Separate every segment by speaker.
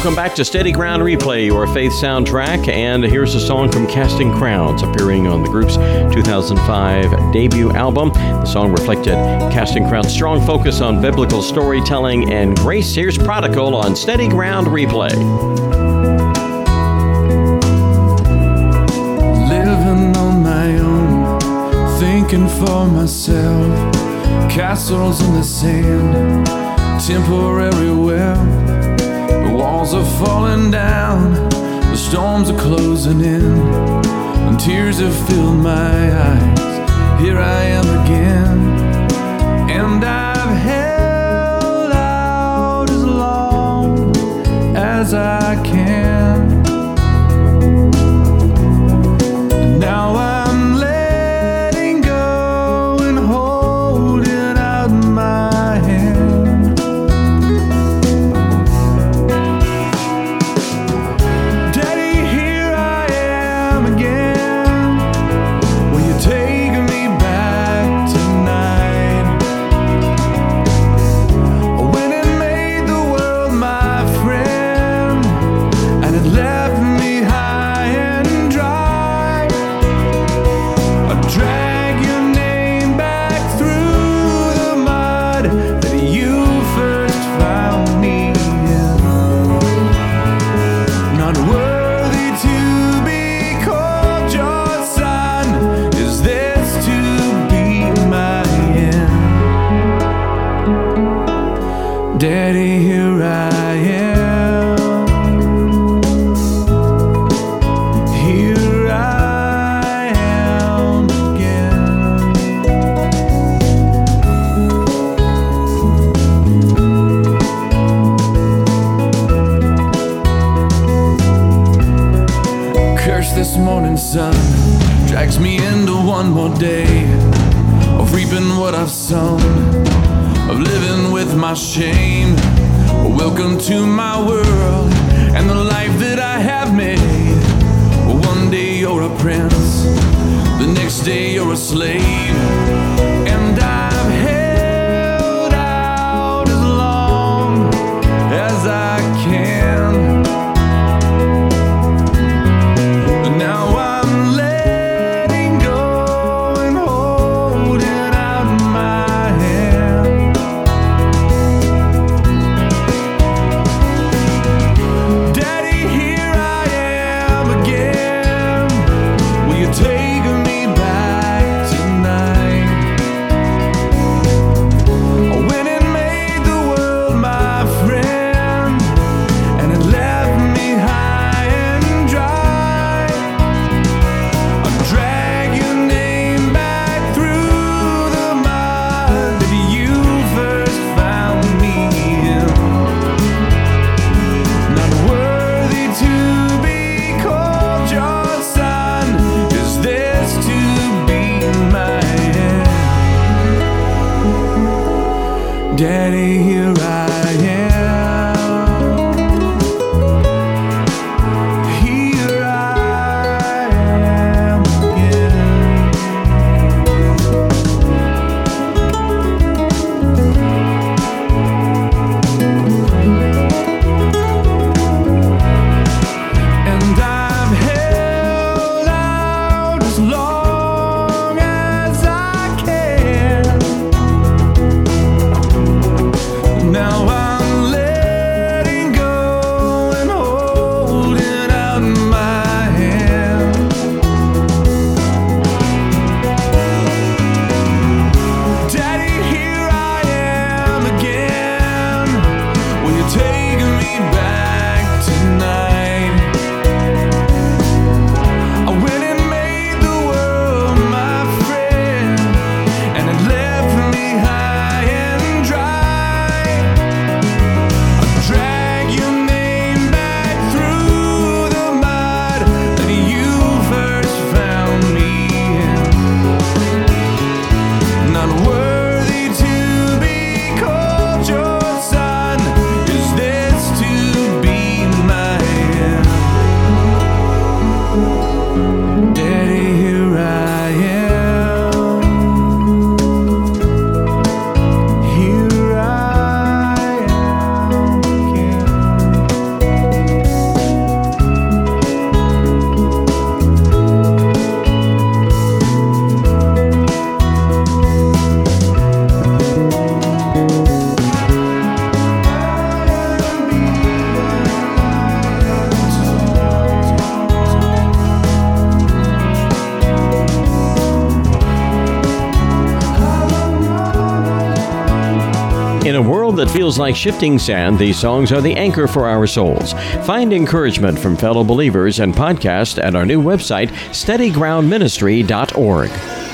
Speaker 1: Welcome back to Steady Ground Replay, your faith soundtrack. And here's a song from Casting Crowns, appearing on the group's 2005 debut album. The song reflected Casting Crowns' strong focus on biblical storytelling and grace. Here's Prodigal on Steady Ground Replay.
Speaker 2: Living on my own, thinking for myself, castles in the sand, temporary wealth. The walls are falling down, the storms are closing in, and tears have filled my eyes. Here I am again, and I've held out as long as I can. And now I'm letting go and holding out my hand. Daddy, here I am again. Will you take me back tonight? When it made the world my friend, and it left me high and dry. I drag your name back through the mud that you first found me in. Not worthy to be called your son. Is this to be my end? Daddy, here I am. Here I am again. Curse this morning sun drags me into one more day of reaping what I've sown, of living with my shame. Welcome to my world and the life that I have made. One day you're a prince, the next day you're a slave, and I've held out as long as I can. And now I'm letting go and holding out my hand. Daddy, here I am again. Will you take me back tonight? When it made the world my friend, and it left me high and dry. I drag your name back through the mud that you first found me in. Not worthy to be called your son. Is this to be my end? Daddy, here I am. Here I am again. And I've held out as long as I can. Now I'm letting go and holding out my hand. Daddy, here I am again. Will you take me back tonight? When it made the world my friend, and it left me high and dry. I drag your name back through the mud that you first found me in. Not worthy to be called your son. Is this to
Speaker 1: In a world that feels like shifting sand, these songs are the anchor for our souls. Find encouragement from fellow believers and podcast at our new website, steadygroundministry.org.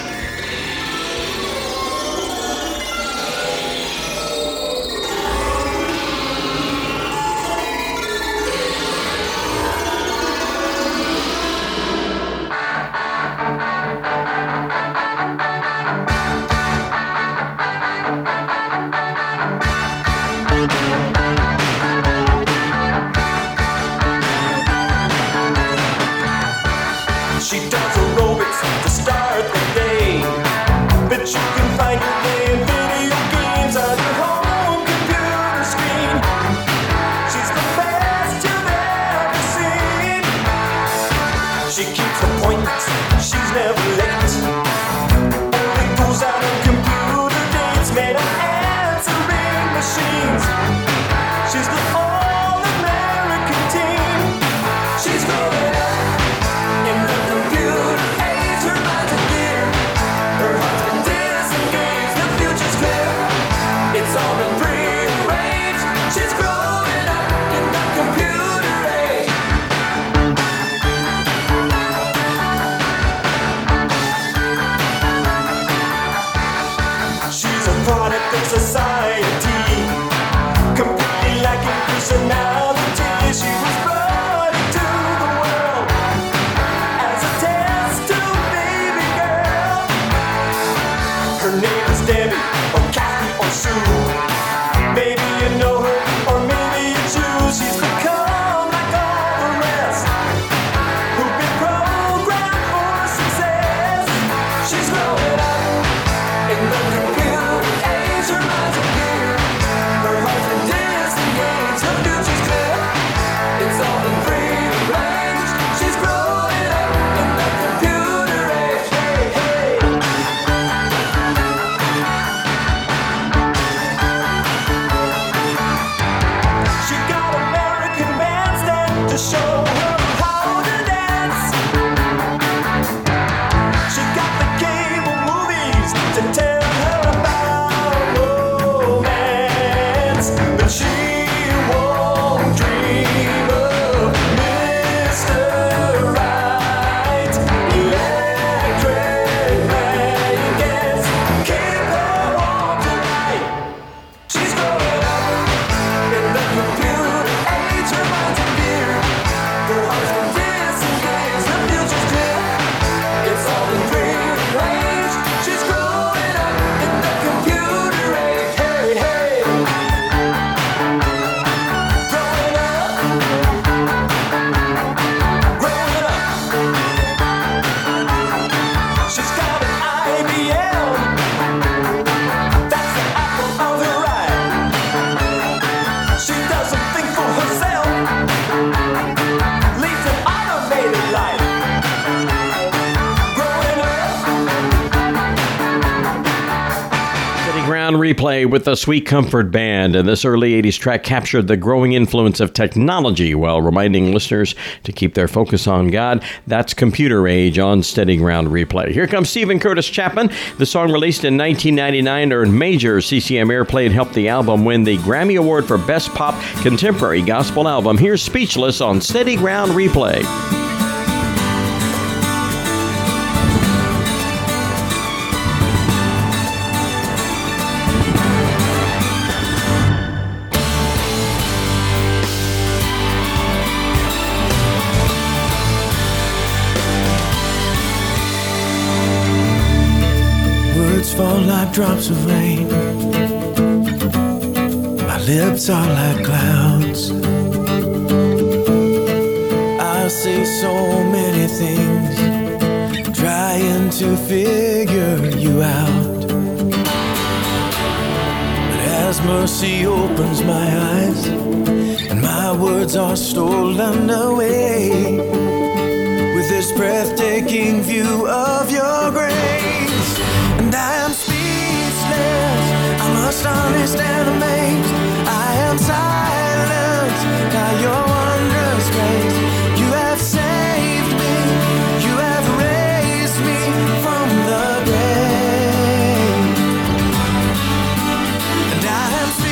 Speaker 3: She does aerobics to start the day, but you can find her playing video games on your home computer screen. She's the best you've ever seen. She keeps appointments, she's never late. Only goes out on computer dates made of answering machines. She's the all-American team. She's growing up in the computer age. Her mind's a gear, her husband disengaged. The future's clear, it's all been prearranged. She's growing up in the computer age. She's a product of society, completely lacking personality. She was brought into the world as a test tube baby girl. Her name is Debbie, or Kathy, or Sue. Maybe you know her, or maybe you choose. She's become like all the rest, who've been programmed for success. She's growing up in the computer age. Her mind's a gear, her husband disengaged. Her future's clear, it's all been prearranged. She's growing up in the computer age. Hey, hey. She got American Bandstand to show her how to dance. She got the cable movies to tell her about romance, but she won't dream of Mr. Right. Electric blankets keep her warm tonight. She's growing up in the computer age. Her mind's a gear, her husband disengaged. The future's clear, it's all been prearranged. She's growing up in the computer age. Hey, hey. Growing up. Growing up. She's got an IBM. That's the apple of her eye. She doesn't think for herself, leads an automated life. Growing up.
Speaker 1: Steady Ground Replay with the Sweet Comfort Band, and this early 80s track captured the growing influence of technology while reminding listeners to keep their focus on God. That's Computer Age on Steady Ground Replay. Here comes Stephen Curtis Chapman. The song, released in 1999, earned major CCM airplay and helped the album win the Grammy Award for Best Pop Contemporary Gospel Album. Here's Speechless on Steady Ground Replay.
Speaker 4: Words fall like drops of rain. My lips are like clouds. I say so many things, trying to figure you out. But as mercy opens my eyes and my words are stolen away, with this breathtaking view of your grace, and I am speechless, I'm astonished and amazed. I am silent by your wondrous grace. You have saved me, you have raised me from the grave, and I am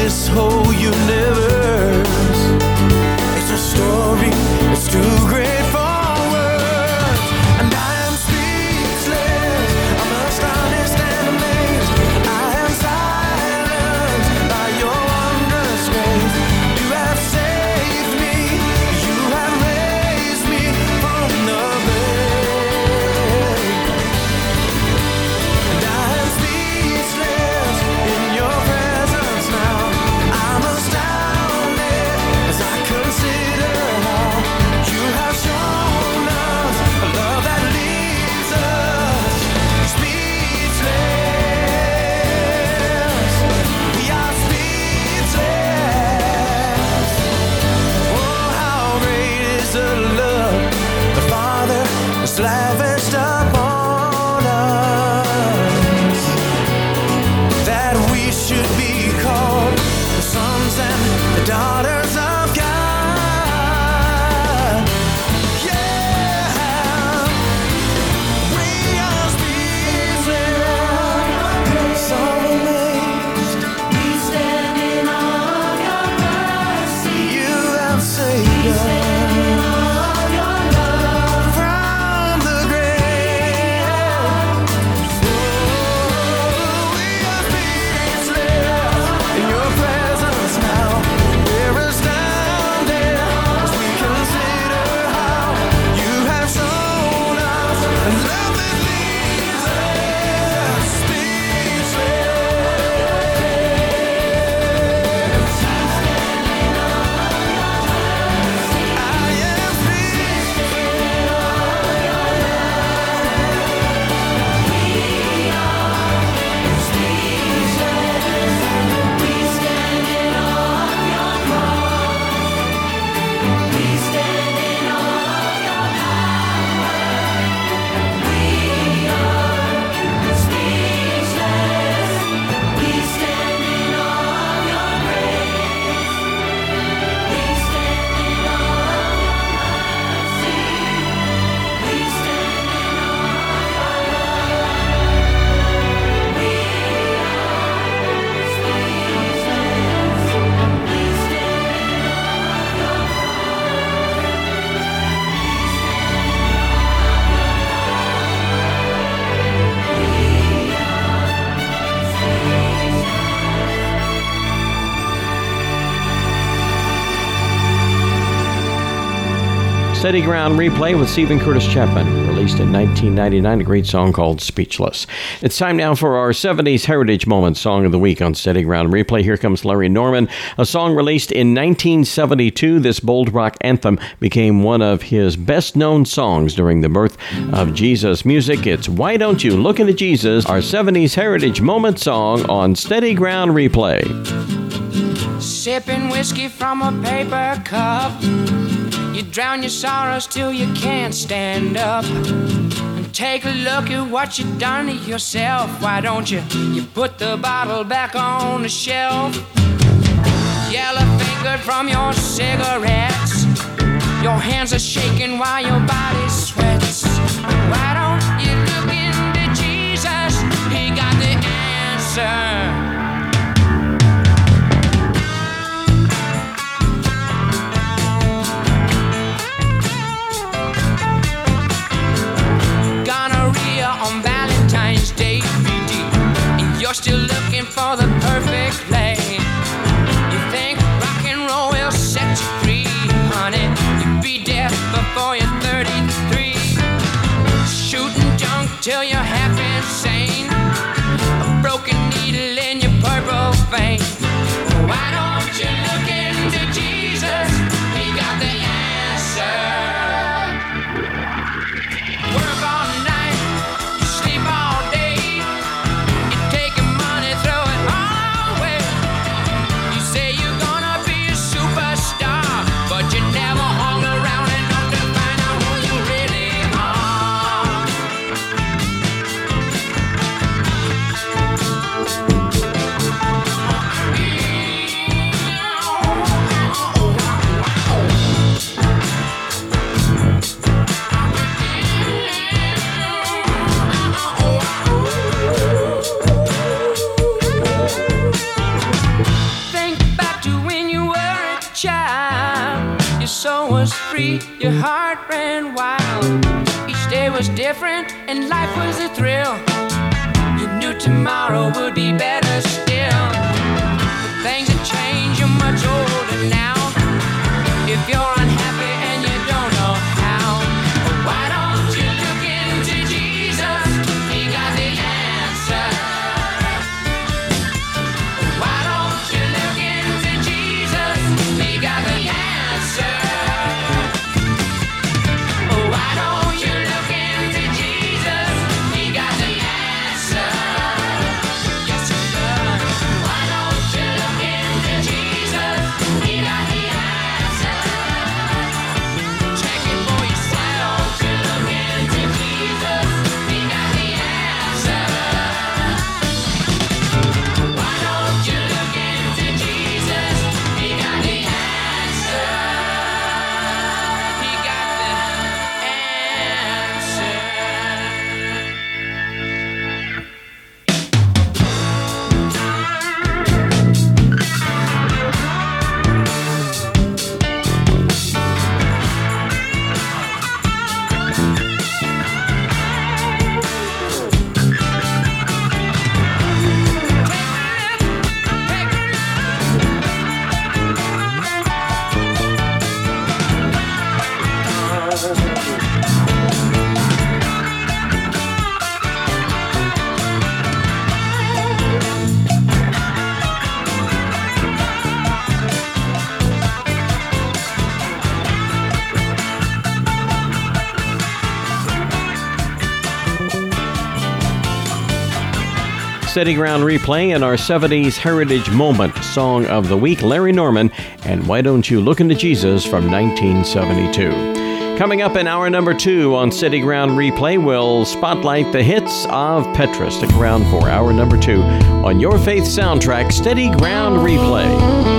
Speaker 4: this whole universe. It's a story that's too great for words, and I am speechless. I'm astonished and amazed. I am silenced by your wondrous grace. You have saved me. You have raised me from the grave, and I am speechless in your presence now. I'm astounded as I consider how you have shown us a love that leaves us speechless. We are speechless. Oh, how great is the love the Father has lavished upon us, that we should be called the sons and the daughters of God. Yeah, we are speechless, so amazed.
Speaker 5: We stand in awe of your mercy.
Speaker 4: You have saved us from the grave. Oh, we are speechless in your presence now. We're astounded as we consider how you have shown us a love that leaves us speechless. I am
Speaker 1: Steady Ground Replay with Stephen Curtis Chapman, released in 1999, a great song called Speechless. It's time now for our 70s Heritage Moment Song of the Week on Steady Ground Replay. Here comes Larry Norman, a song released in 1972. This bold rock anthem became one of his best-known songs during the birth of Jesus music. It's Why Don't You Look Into Jesus, our 70s Heritage Moment Song on Steady Ground Replay.
Speaker 6: Sipping whiskey from a paper cup, you drown your sorrows till you can't stand up. And take a look at what you've done to yourself. Why don't you put the bottle back on the shelf? Yellow-fingered from your cigarettes, your hands are shaking while your body sweats. Why don't you look into Jesus? He got the answer. On Valentine's Day, and you're still looking for the perfect play. You think rock and roll will set you free, honey. You'll be dead before you're 33. Shooting junk till you're half insane, a broken needle in your purple vein. Why don't you look into Jesus? He got the answer. Work all night, sleep all day. You take your money, throw it all away. You say you're gonna be a superstar, but you never hung around enough to find out who you really are. free, your heart ran wild. Each day was different and life was a thrill. You knew tomorrow would be better still. But things have changed, you're much older now. If you're unhappy and you don't know how, why don't you look into Jesus? He got the answer. Why don't you look into Jesus? He got the answer. Why don't you look into Jesus? He got the answer. Yes, he does. Why don't you look into Jesus? He got the answer. Check it for yourself. Why don't you look into Jesus? He got the answer. Why don't you look into Jesus? He got the answer. He got the
Speaker 1: Steady Ground Replay in our 70s Heritage Moment Song of the Week, Larry Norman and Why Don't You Look Into Jesus from 1972. Coming up in hour number 2 on Steady Ground Replay, we'll spotlight the hits of Petra. Stick around for hour number 2 on Your Faith Soundtrack, Steady Ground Replay.